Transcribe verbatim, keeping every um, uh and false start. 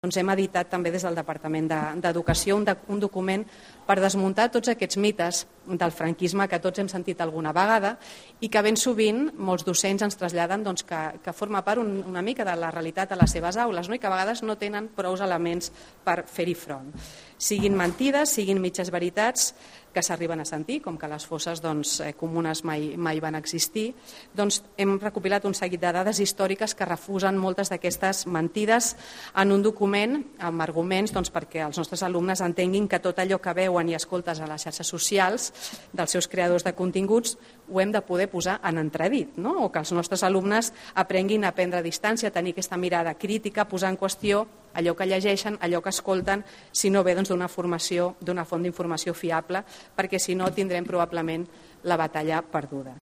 Doncs hem editat també des del Departament d'Educació un, de, un document per desmuntar tots aquests mites del franquisme que tots hem sentit alguna vegada i que ben sovint molts docents ens traslladen doncs, que, que forma part un, una mica de la realitat a les seves aules, no? I que a vegades no tenen prou elements per fer-hi front. Siguin mentides, siguin mitges veritats que s'arriben a sentir, com que les fosses doncs, comunes mai, mai van existir, doncs hem recopilat un seguit de dades històriques que refusen moltes d'aquestes mentides en un document amb arguments doncs, perquè els nostres alumnes entenguin que tot allò que veuen i escoltes a les xarxes socials dels seus creadors de continguts ho hem de poder posar en entredit, no? O que els nostres alumnes aprenguin a prendre distància, a tenir aquesta mirada crítica, posar en qüestió allò que llegeixen, allò que escolten, si no ve d'una doncs, formació, d'una font d'informació fiable, perquè si no tindrem probablement la batalla perduda.